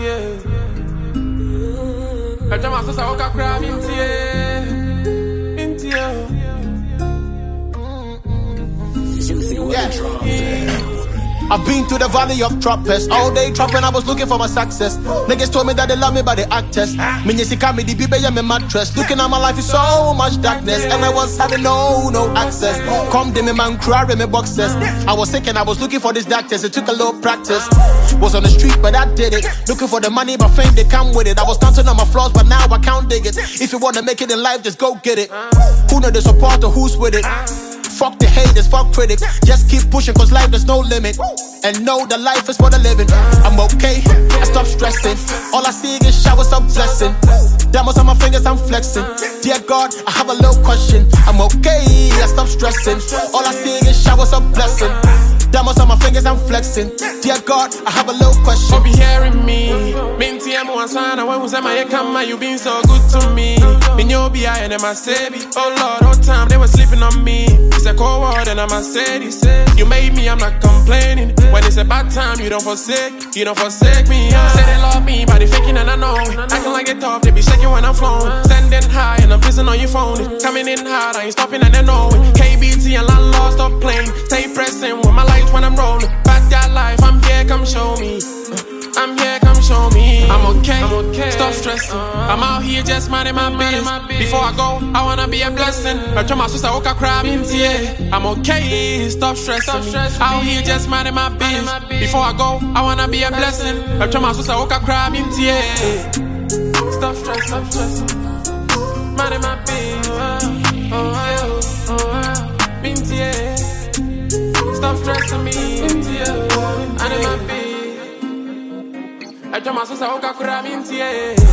I tell my sister, I can cry, I've been to the valley of trappers. All day trapping, I was looking for my success. Niggas told me that they love me, but they act test. Me the baby, yeah, my mattress. Looking at my life is so much darkness, and I was having no access. Come to me, man, cry in my boxes. I was sick and I was looking for this doctors. It took a little practice. Was on the street, but I did it. Looking for the money, but fame, they come with it. I was counting on my flaws, but now I can't dig it. If you wanna make it in life, just go get it. Who know the support or who's with it? Fuck the haters, fuck critics. Just keep pushing, cause life there's no limit. And know that life is for the living. I'm okay, I stop stressing. All I see is showers of blessing. Diamonds on my fingers, I'm flexing. Dear God, I have a little question. I'm okay, I stop stressing. All I see is showers of blessing. Diamonds on my fingers, I'm flexing. Dear God, I have a little question. Hope you hearing me. Minty, I'm one son. I was at my come, you been so good to me. In your BI and my Sebi. Oh Lord, all time they were sleeping on me. It's a cold world and I'm a city. You made me, I'm not complaining. When it's a bad time, you don't forsake me. Say they love me, but they faking and I know. Acting like they tough, they be shaking when I'm flowing. Standing high and I'm pissing on your phone. Coming in hard, I ain't stopping and they know it. KBT and landlord, stop playing. Stay pressing with my lights when I'm rolling. Back that life, I'm here, come show me. I'm here, come show me. I'm okay, stop stressing. I'm out here just minding my business. Before I go, I wanna be a blessing. I tell my sister, okay, cry, I'm okay, stop stressing me. Out here just minding my business. Before I go, I wanna be a blessing. I tell my sister, okay, cry, stop stressing. Minding my business. Stop stressing me. I need my I tell my sister, okay, cry,